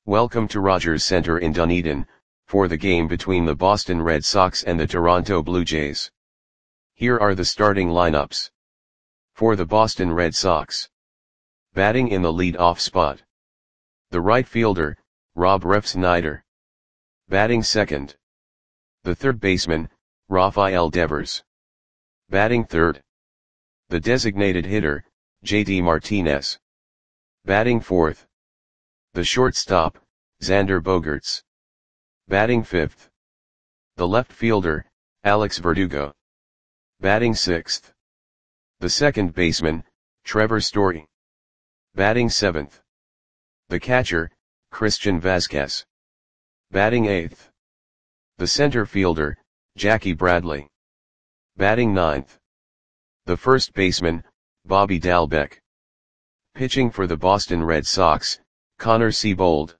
Welcome to Rogers Center in Dunedin, for the game between the Boston Red Sox and the Toronto Blue Jays. Here are the starting lineups. For the Boston Red Sox. Batting in the lead-off spot. The right fielder, Rob Refsnyder. Batting second. The third baseman, Rafael Devers. Batting third. The designated hitter, JD Martinez. Batting fourth. The shortstop, Xander Bogaerts. Batting fifth. The left fielder, Alex Verdugo. Batting sixth. The second baseman, Trevor Story. Batting seventh. The catcher, Christian Vazquez. Batting eighth. The center fielder, Jackie Bradley. Batting ninth. The first baseman, Bobby Dalbec. Pitching for the Boston Red Sox, Connor Seabold.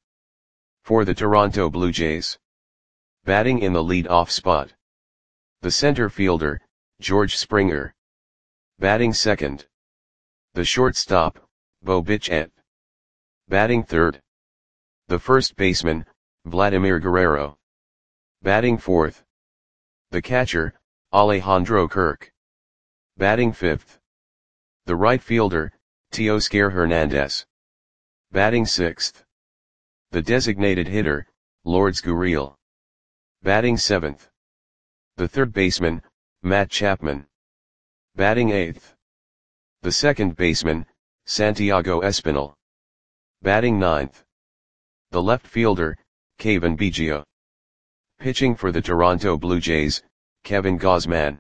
For the Toronto Blue Jays. Batting in the lead-off spot. The center fielder, George Springer. Batting second. The shortstop, Bo Bichette. Batting third. The first baseman, Vladimir Guerrero. Batting fourth. The catcher, Alejandro Kirk. Batting fifth. The right fielder, Teoscar Hernandez. Batting sixth. The designated hitter, Lourdes Gurriel. Batting seventh. The third baseman, Matt Chapman. Batting eighth. The second baseman, Santiago Espinal. Batting ninth. The left fielder, Cavan Biggio. Pitching for the Toronto Blue Jays, Kevin Gausman.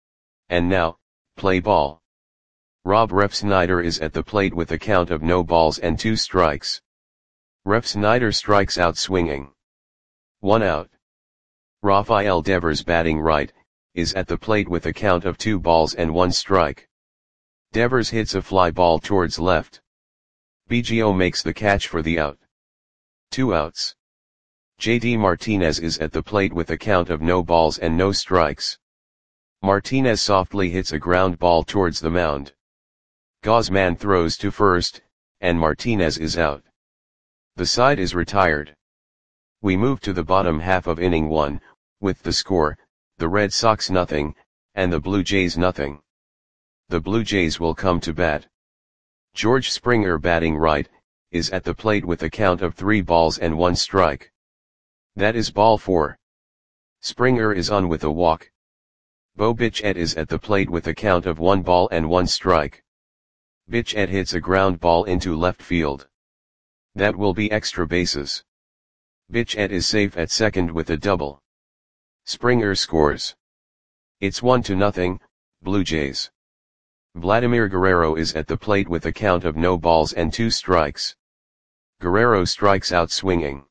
And now, play ball. Rob Refsnyder is at the plate with a count of no balls and 2 strikes. Refsnyder strikes out swinging. 1 out. Rafael Devers batting right, is at the plate with a count of 2 balls and 1 strike. Devers hits a fly ball towards left. Biggio makes the catch for the out. 2 outs. JD Martinez is at the plate with a count of no balls and no strikes. Martinez softly hits a ground ball towards the mound. Gausman throws to first, and Martinez is out. The side is retired. We move to the bottom half of inning 1, with the score, the Red Sox nothing, and the Blue Jays nothing. The Blue Jays will come to bat. George Springer batting right, is at the plate with a count of 3 balls and 1 strike. That is ball 4. Springer is on with a walk. Bo Bichette is at the plate with a count of 1 ball and 1 strike. Bichette hits a ground ball into left field. That will be extra bases. Bichette is safe at second with a double. Springer scores. It's 1-0, Blue Jays. Vladimir Guerrero is at the plate with a count of no balls and 2 strikes. Guerrero strikes out swinging.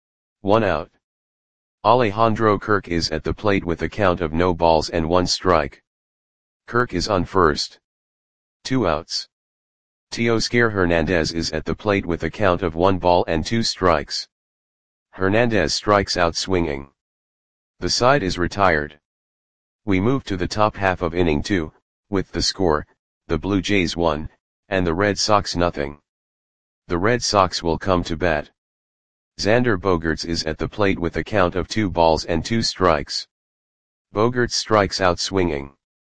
1 out. Alejandro Kirk is at the plate with a count of no balls and 1 strike. Kirk is on first. 2 outs. Teoscar Hernandez is at the plate with a count of 1 ball and 2 strikes. Hernandez strikes out swinging. The side is retired. We move to the top half of inning 2, with the score, the Blue Jays 1, and the Red Sox nothing. The Red Sox will come to bat. Xander Bogaerts is at the plate with a count of 2 balls and 2 strikes. Bogaerts strikes out swinging.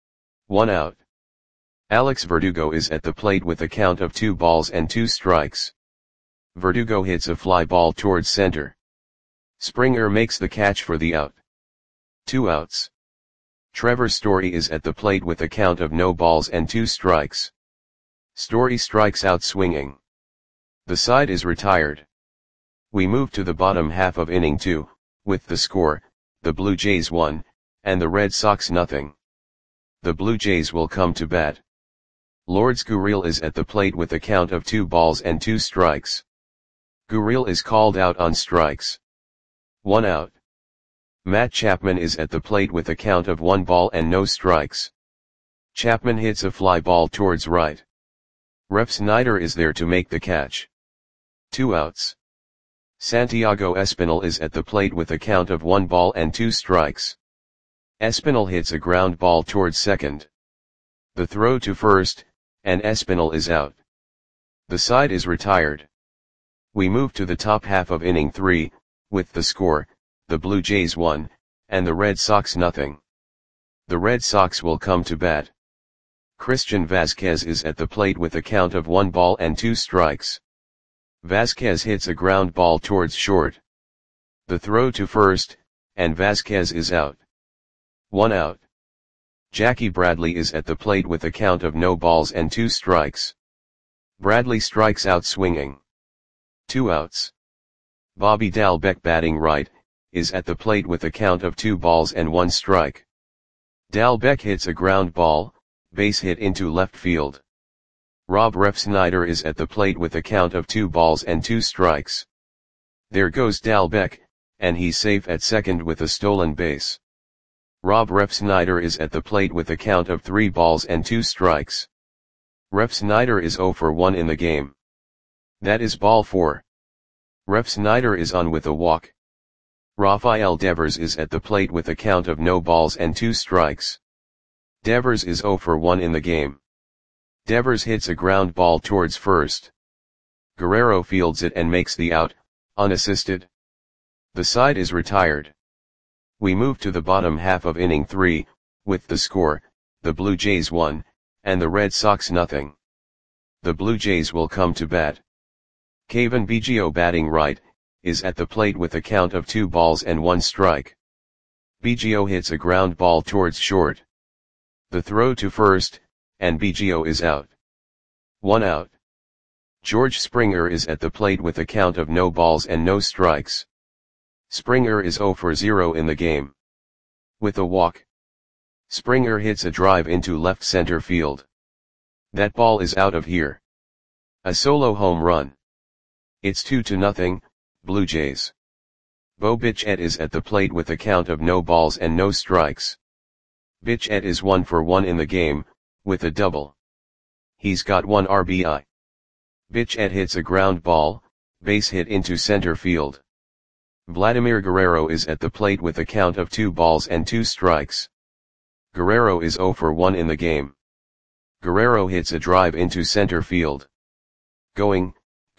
1 out. Alex Verdugo is at the plate with a count of 2 balls and 2 strikes. Verdugo hits a fly ball towards center. Springer makes the catch for the out. 2 outs. Trevor Story is at the plate with a count of no balls and 2 strikes. Story strikes out swinging. The side is retired. We move to the bottom half of inning 2, with the score, the Blue Jays 1, and the Red Sox nothing. The Blue Jays will come to bat. Lourdes Gurriel is at the plate with a count of 2 balls and 2 strikes. Gurriel is called out on strikes. 1 out. Matt Chapman is at the plate with a count of 1 ball and no strikes. Chapman hits a fly ball towards right. Refsnyder is there to make the catch. 2 outs. Santiago Espinal is at the plate with a count of 1 ball and 2 strikes. Espinal hits a ground ball towards second. The throw to first, and Espinal is out. The side is retired. We move to the top half of inning 3, with the score, the Blue Jays 1, and the Red Sox nothing. The Red Sox will come to bat. Christian Vazquez is at the plate with a count of 1 ball and 2 strikes. Vazquez hits a ground ball towards short. The throw to first, and Vazquez is out. 1 out. Jackie Bradley is at the plate with a count of no balls and 2 strikes. Bradley strikes out swinging. 2 outs. Bobby Dalbec, batting right, is at the plate with a count of 2 balls and 1 strike. Dalbec hits a ground ball, base hit into left field. Rob Refsnyder is at the plate with a count of 2 balls and 2 strikes. There goes Dalbec, and he's safe at second with a stolen base. Rob Refsnyder is at the plate with a count of 3 balls and 2 strikes. Refsnyder is 0 for 1 in the game. That is ball 4. Refsnyder is on with a walk. Rafael Devers is at the plate with a count of no balls and 2 strikes. Devers is 0 for 1 in the game. Devers hits a ground ball towards first. Guerrero fields it and makes the out, unassisted. The side is retired. We move to the bottom half of inning 3, with the score, the Blue Jays 1, and the Red Sox nothing. The Blue Jays will come to bat. Cavan Biggio, batting right, is at the plate with a count of 2 balls and 1 strike. Biggio hits a ground ball towards short. The throw to first, and Biggio is out. 1 out. George Springer is at the plate with a count of no balls and no strikes. Springer is 0 for 0 in the game. With a walk, Springer hits a drive into left center field. That ball is out of here. A solo home run. It's 2-0, Blue Jays. Bo Bichette is at the plate with a count of no balls and no strikes. Bichette is 1 for 1 in the game, with a double. He's got 1 RBI. Bichette hits a ground ball, base hit into center field. Vladimir Guerrero is at the plate with a count of 2 balls and 2 strikes. Guerrero is 0 for 1 in the game. Guerrero hits a drive into center field. Going,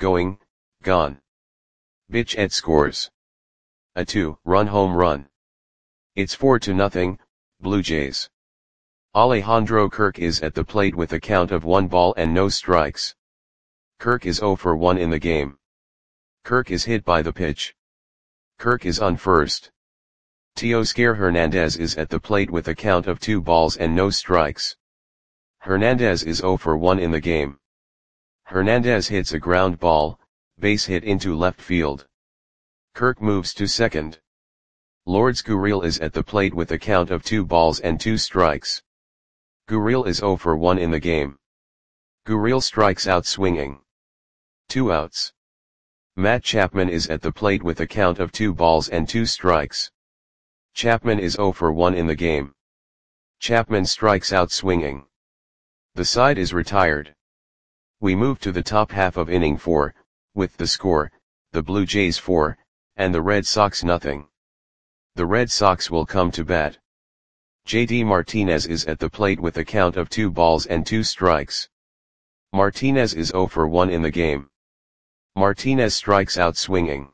gone. Bichette scores a 2-run home run. It's 4-0, Blue Jays. Alejandro Kirk is at the plate with a count of 1 ball and no strikes. Kirk is 0 for 1 in the game. Kirk is hit by the pitch. Kirk is on first. Teoscar Hernandez is at the plate with a count of 2 balls and no strikes. Hernandez is 0 for 1 in the game. Hernandez hits a ground ball, base hit into left field. Kirk moves to second. Lourdes Gurriel is at the plate with a count of 2 balls and 2 strikes. Gurriel is 0 for 1 in the game. Gurriel strikes out swinging. 2 outs. Matt Chapman is at the plate with a count of 2 balls and 2 strikes. Chapman is 0 for 1 in the game. Chapman strikes out swinging. The side is retired. We move to the top half of inning 4, with the score, the Blue Jays 4, and the Red Sox nothing. The Red Sox will come to bat. JD Martinez is at the plate with a count of 2 balls and 2 strikes. Martinez is 0 for 1 in the game. Martinez strikes out swinging.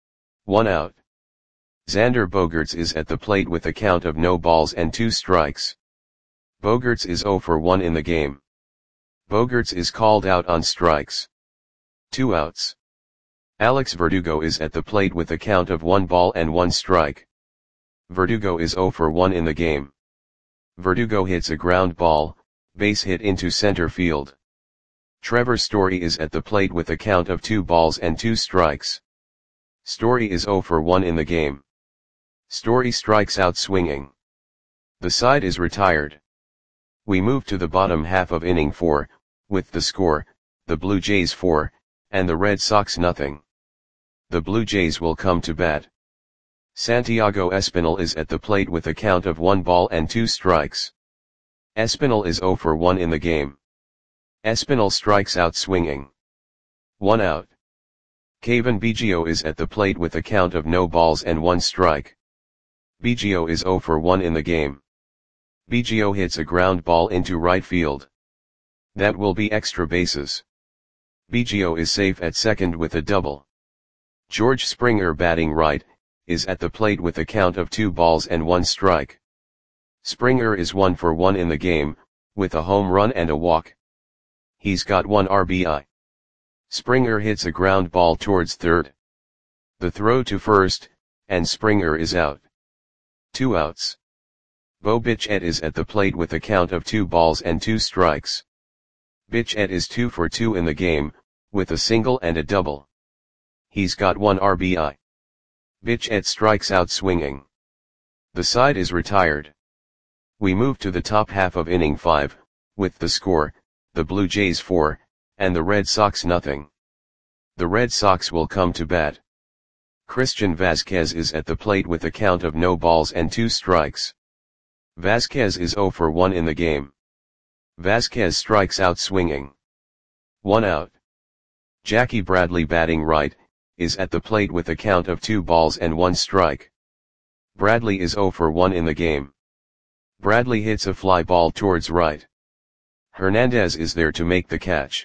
1 out. Xander Bogaerts is at the plate with a count of no balls and 2 strikes. Bogaerts is 0 for 1 in the game. Bogaerts is called out on strikes. 2 outs. Alex Verdugo is at the plate with a count of 1 ball and 1 strike. Verdugo is 0 for 1 in the game. Verdugo hits a ground ball, base hit into center field. Trevor Story is at the plate with a count of 2 balls and 2 strikes. Story is 0 for 1 in the game. Story strikes out swinging. The side is retired. We move to the bottom half of inning 4, with the score, the Blue Jays 4, and the Red Sox nothing. The Blue Jays will come to bat. Santiago Espinal is at the plate with a count of 1 ball and 2 strikes. Espinal is 0 for 1 in the game. Espinal strikes out swinging. 1 out. Cavan Biggio is at the plate with a count of no balls and 1 strike. Biggio is 0 for 1 in the game. Biggio hits a ground ball into right field. That will be extra bases. Biggio is safe at second with a double. George Springer batting right, is at the plate with a count of 2 balls and 1 strike. Springer is 1 for 1 in the game, with a home run and a walk. He's got 1 RBI. Springer hits a ground ball towards third. The throw to first, and Springer is out. 2 outs. Bo Bichette is at the plate with a count of 2 balls and 2 strikes. Bichette is 2 for 2 in the game, with a single and a double. He's got 1 RBI. Bichette strikes out swinging. The side is retired. We move to the top half of inning 5, with the score, the Blue Jays 4, and the Red Sox nothing. The Red Sox will come to bat. Christian Vazquez is at the plate with a count of no balls and 2 strikes. Vazquez is 0 for 1 in the game. Vazquez strikes out swinging. 1 out. Jackie Bradley batting right, is at the plate with a count of 2 balls and 1 strike. Bradley is 0 for 1 in the game. Bradley hits a fly ball towards right. Hernandez is there to make the catch.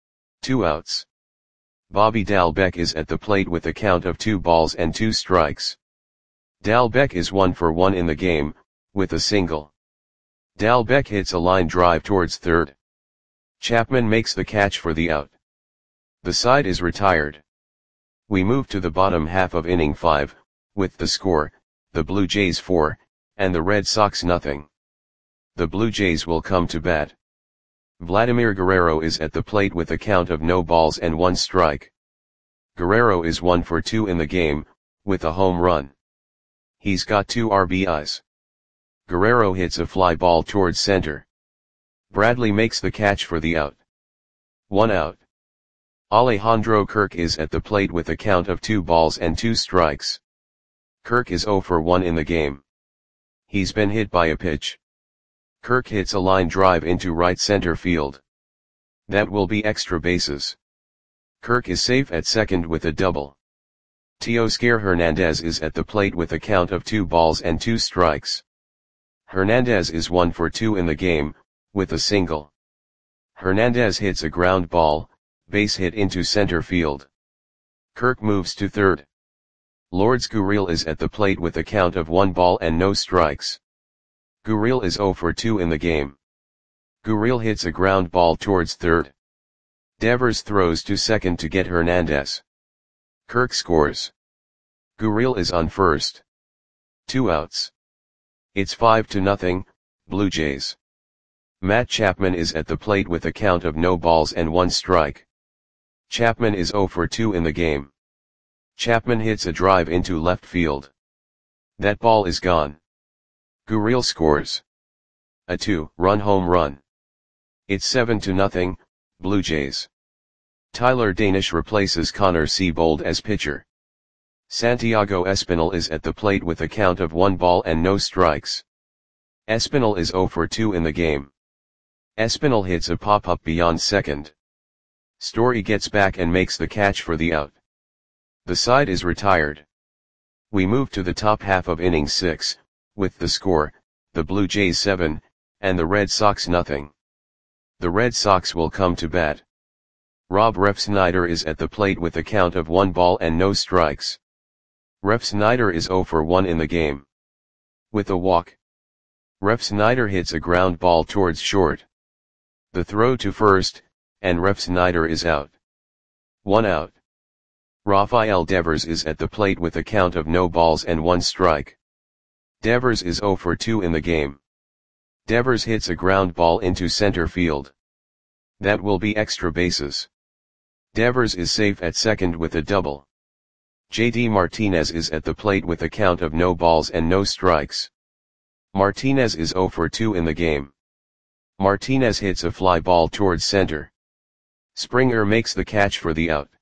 2 outs. Bobby Dalbec is at the plate with a count of 2 balls and 2 strikes. Dalbec is 1 for 1 in the game, with a single. Dalbec hits a line drive towards third. Chapman makes the catch for the out. The side is retired. We move to the bottom half of inning 5, with the score, the Blue Jays 4, and the Red Sox nothing. The Blue Jays will come to bat. Vladimir Guerrero is at the plate with a count of no balls and 1 strike. Guerrero is 1 for 2 in the game, with a home run. He's got 2 RBIs. Guerrero hits a fly ball towards center. Bradley makes the catch for the out. 1 out. Alejandro Kirk is at the plate with a count of 2 balls and 2 strikes. Kirk is 0 for 1 in the game. He's been hit by a pitch. Kirk hits a line drive into right center field. That will be extra bases. Kirk is safe at second with a double. Teoscar Hernandez is at the plate with a count of 2 balls and 2 strikes. Hernandez is 1 for 2 in the game, with a single. Hernandez hits a ground ball, base hit into center field. Kirk moves to third. Lourdes Gurriel is at the plate with a count of 1 ball and no strikes. Gurriel is 0 for 2 in the game. Gurriel hits a ground ball towards third. Devers throws to second to get Hernandez. Kirk scores. Gurriel is on first. 2 outs. It's 5-0, Blue Jays. Matt Chapman is at the plate with a count of no balls and 1 strike. Chapman is 0 for 2 in the game. Chapman hits a drive into left field. That ball is gone. Gurriel scores. A 2-run home run. It's 7-0, Blue Jays. Tyler Danish replaces Connor Seabold as pitcher. Santiago Espinal is at the plate with a count of 1 ball and no strikes. Espinal is 0 for 2 in the game. Espinal hits a pop-up beyond second. Story gets back and makes the catch for the out. The side is retired. We move to the top half of inning 6, with the score, the Blue Jays 7, and the Red Sox nothing. The Red Sox will come to bat. Rob Refsnyder is at the plate with a count of 1 ball and no strikes. Refsnyder is 0 for 1 in the game. With a walk. Refsnyder hits a ground ball towards short. The throw to first, and Refsnyder is out. 1 out. Rafael Devers is at the plate with a count of no balls and 1 strike. Devers is 0 for 2 in the game. Devers hits a ground ball into center field. That will be extra bases. Devers is safe at second with a double. JD Martinez is at the plate with a count of no balls and no strikes. Martinez is 0 for 2 in the game. Martinez hits a fly ball towards center. Springer makes the catch for the out.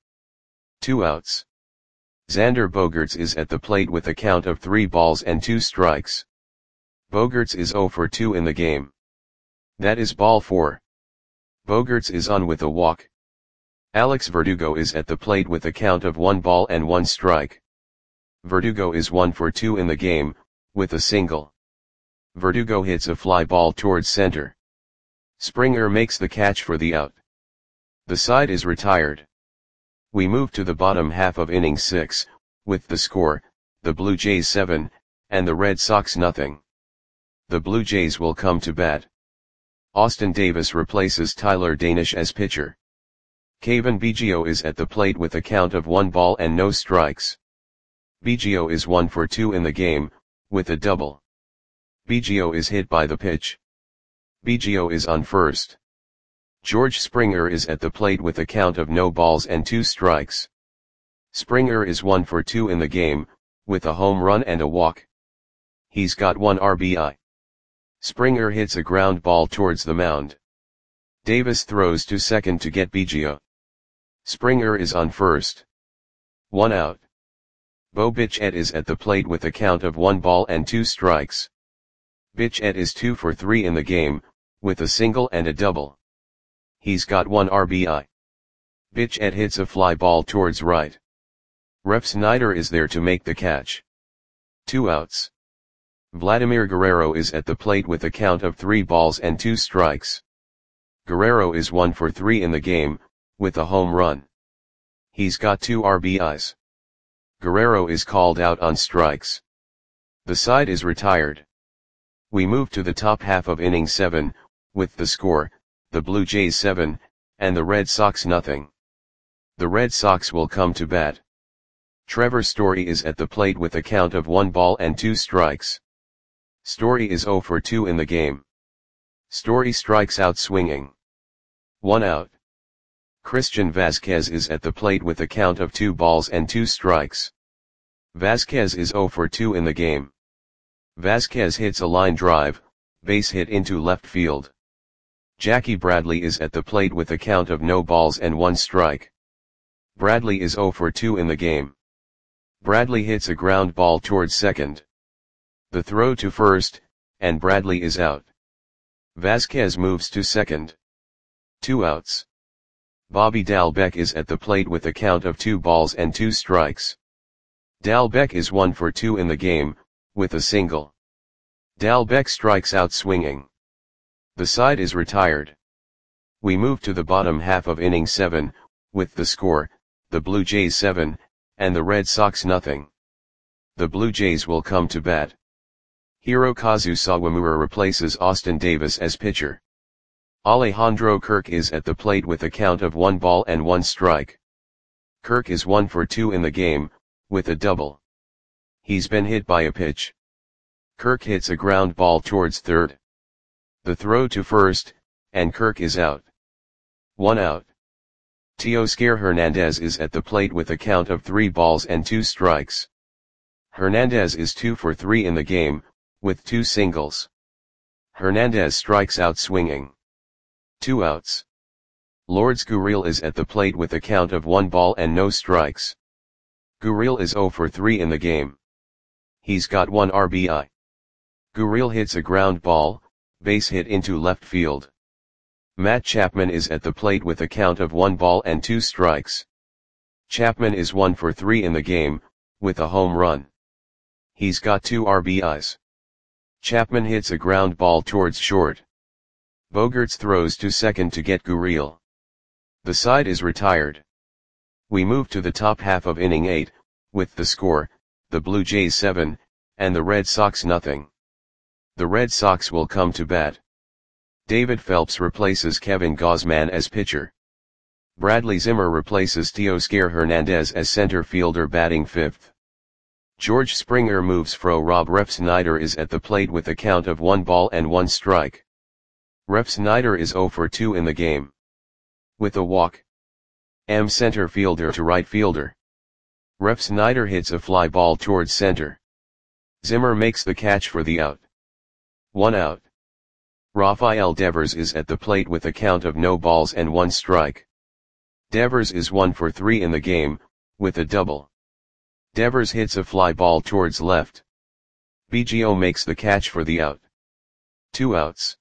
2 outs. Xander Bogaerts is at the plate with a count of 3 balls and 2 strikes. Bogaerts is 0 for 2 in the game. That is ball 4. Bogaerts is on with a walk. Alex Verdugo is at the plate with a count of 1 ball and 1 strike. Verdugo is 1 for 2 in the game, with a single. Verdugo hits a fly ball towards center. Springer makes the catch for the out. The side is retired. We move to the bottom half of inning 6, with the score, the Blue Jays 7, and the Red Sox nothing. The Blue Jays will come to bat. Austin Davis replaces Tyler Danish as pitcher. Cavan Biggio is at the plate with a count of 1 ball and no strikes. Biggio is 1 for 2 in the game, with a double. Biggio is hit by the pitch. Biggio is on first. George Springer is at the plate with a count of no balls and 2 strikes. Springer is 1 for 2 in the game, with a home run and a walk. He's got 1 RBI. Springer hits a ground ball towards the mound. Davis throws to second to get Biggio. Springer is on first. 1 out. Bo Bichette is at the plate with a count of 1 ball and 2 strikes. Bichette is 2 for 3 in the game, with a single and a double. He's got 1 RBI. Bichette hits a fly ball towards right. Refsnyder is there to make the catch. 2 outs. Vladimir Guerrero is at the plate with a count of 3 balls and 2 strikes. Guerrero is 1 for 3 in the game, with a home run. He's got 2 RBIs. Guerrero is called out on strikes. The side is retired. We move to the top half of inning 7, with the score, the Blue Jays 7, and the Red Sox nothing. The Red Sox will come to bat. Trevor Story is at the plate with a count of 1 ball and 2 strikes. Story is 0 for 2 in the game. Story strikes out swinging. 1 out. Christian Vazquez is at the plate with a count of 2 balls and 2 strikes. Vazquez is 0 for 2 in the game. Vazquez hits a line drive, base hit into left field. Jackie Bradley is at the plate with a count of no balls and 1 strike. Bradley is 0 for 2 in the game. Bradley hits a ground ball towards second. The throw to first, and Bradley is out. Vazquez moves to second. 2 outs. Bobby Dalbec is at the plate with a count of 2 balls and 2 strikes. Dalbec is 1 for 2 in the game, with a single. Dalbec strikes out swinging. The side is retired. We move to the bottom half of inning 7, with the score, the Blue Jays 7, and the Red Sox nothing. The Blue Jays will come to bat. Hirokazu Sawamura replaces Austin Davis as pitcher. Alejandro Kirk is at the plate with a count of 1 ball and 1 strike. Kirk is 1 for 2 in the game, with a double. He's been hit by a pitch. Kirk hits a ground ball towards third. The throw to first, and Kirk is out. 1 out. Teoscar Hernandez is at the plate with a count of 3 balls and 2 strikes. Hernandez is 2 for 3 in the game, with 2 singles. Hernandez strikes out swinging. 2 outs. Lourdes Gurriel is at the plate with a count of 1 ball and no strikes. Gurriel is 0 for 3 in the game. He's got 1 RBI. Gurriel hits a ground ball, base hit into left field. Matt Chapman is at the plate with a count of 1 ball and 2 strikes. Chapman is 1 for 3 in the game, with a home run. He's got 2 RBIs. Chapman hits a ground ball towards short. Bogaerts throws to second to get Gurriel. The side is retired. We move to the top half of inning 8, with the score, the Blue Jays 7, and the Red Sox nothing. The Red Sox will come to bat. David Phelps replaces Kevin Gausman as pitcher. Bradley Zimmer replaces Teoscar Hernandez as center fielder batting 5th. George Springer moves fro. Rob Refsnyder is at the plate with a count of 1 ball and 1 strike. Refsnyder is 0 for 2 in the game. With a walk. Center fielder to right fielder. Refsnyder hits a fly ball towards center. Zimmer makes the catch for the out. 1 out. Rafael Devers is at the plate with a count of no balls and 1 strike. Devers is 1 for 3 in the game, with a double. Devers hits a fly ball towards left. Biggio makes the catch for the out. 2 outs.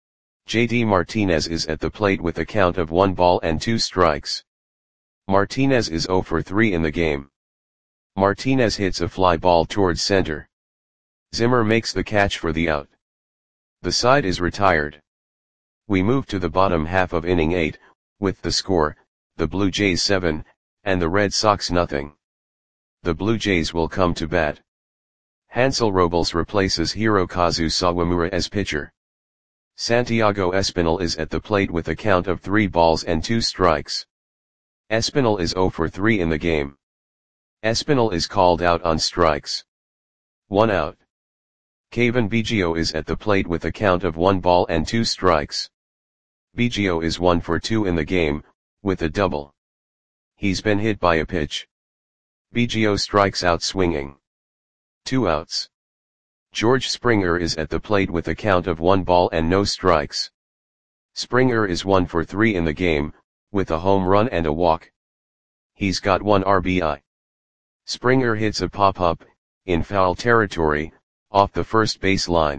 JD Martinez is at the plate with a count of 1 ball and 2 strikes. Martinez is 0 for 3 in the game. Martinez hits a fly ball towards center. Zimmer makes the catch for the out. The side is retired. We move to the bottom half of inning 8, with the score, the Blue Jays 7, and the Red Sox nothing. The Blue Jays will come to bat. Hansel Robles replaces Hirokazu Sawamura as pitcher. Santiago Espinal is at the plate with a count of 3 balls and 2 strikes. Espinal is 0 for 3 in the game. Espinal is called out on strikes. 1 out. Cavan Biggio is at the plate with a count of 1 ball and 2 strikes. Biggio is 1 for 2 in the game, with a double. He's been hit by a pitch. Biggio strikes out swinging. 2 outs. George Springer is at the plate with a count of 1 ball and no strikes. Springer is 1 for 3 in the game, with a home run and a walk. He's got 1 RBI. Springer hits a pop-up, in foul territory, off the first base line.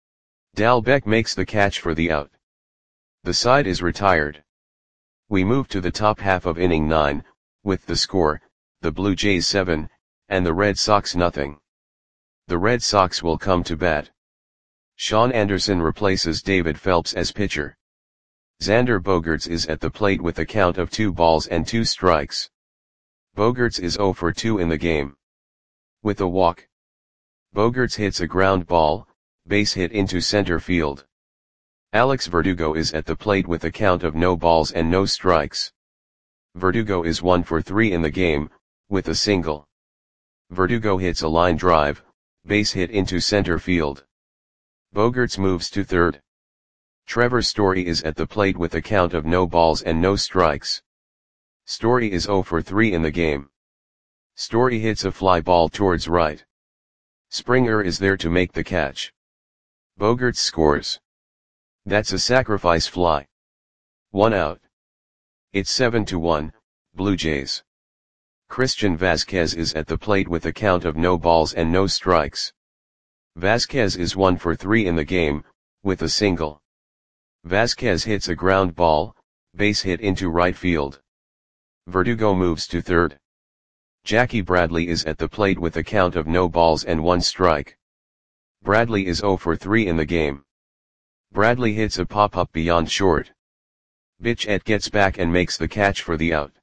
Dalbec makes the catch for the out. The side is retired. We move to the top half of inning 9, with the score, the Blue Jays 7, and the Red Sox nothing. The Red Sox will come to bat. Sean Anderson replaces David Phelps as pitcher. Xander Bogaerts is at the plate with a count of 2 balls and 2 strikes. Bogaerts is 0 for 2 in the game. With a walk. Bogaerts hits a ground ball, base hit into center field. Alex Verdugo is at the plate with a count of no balls and no strikes. Verdugo is 1 for 3 in the game, with a single. Verdugo hits a line drive, base hit into center field. Bogaerts moves to third. Trevor Story is at the plate with a count of no balls and no strikes. Story is 0 for 3 in the game. Story hits a fly ball towards right. Springer is there to make the catch. Bogaerts scores. That's a sacrifice fly. 1 out. It's 7-1, Blue Jays. Christian Vazquez is at the plate with a count of no balls and no strikes. Vazquez is 1 for 3 in the game, with a single. Vazquez hits a ground ball, base hit into right field. Verdugo moves to third. Jackie Bradley is at the plate with a count of no balls and 1 strike. Bradley is 0 for 3 in the game. Bradley hits a pop-up beyond short. Bichette gets back and makes the catch for the out.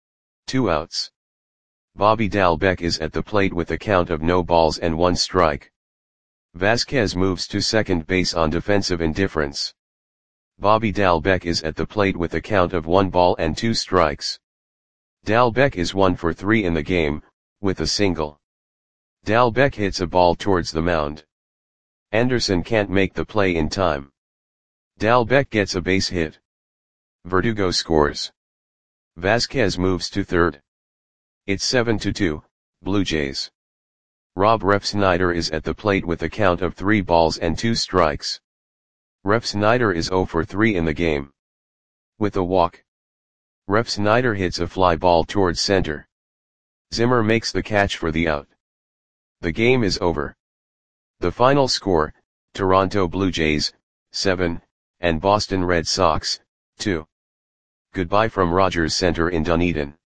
2 outs. Bobby Dalbec is at the plate with a count of no balls and 1 strike. Vazquez moves to second base on defensive indifference. Bobby Dalbec is at the plate with a count of 1 ball and 2 strikes. Dalbec is 1 for 3 in the game, with a single. Dalbec hits a ball towards the mound. Anderson can't make the play in time. Dalbec gets a base hit. Verdugo scores. Vazquez moves to third. It's 7-2, Blue Jays. Rob Refsnyder is at the plate with a count of 3 balls and 2 strikes. Refsnyder is 0 for 3 in the game. With a walk. Refsnyder hits a fly ball towards center. Zimmer makes the catch for the out. The game is over. The final score, Toronto Blue Jays, 7, and Boston Red Sox, 2. Goodbye from Rogers Center in Dunedin.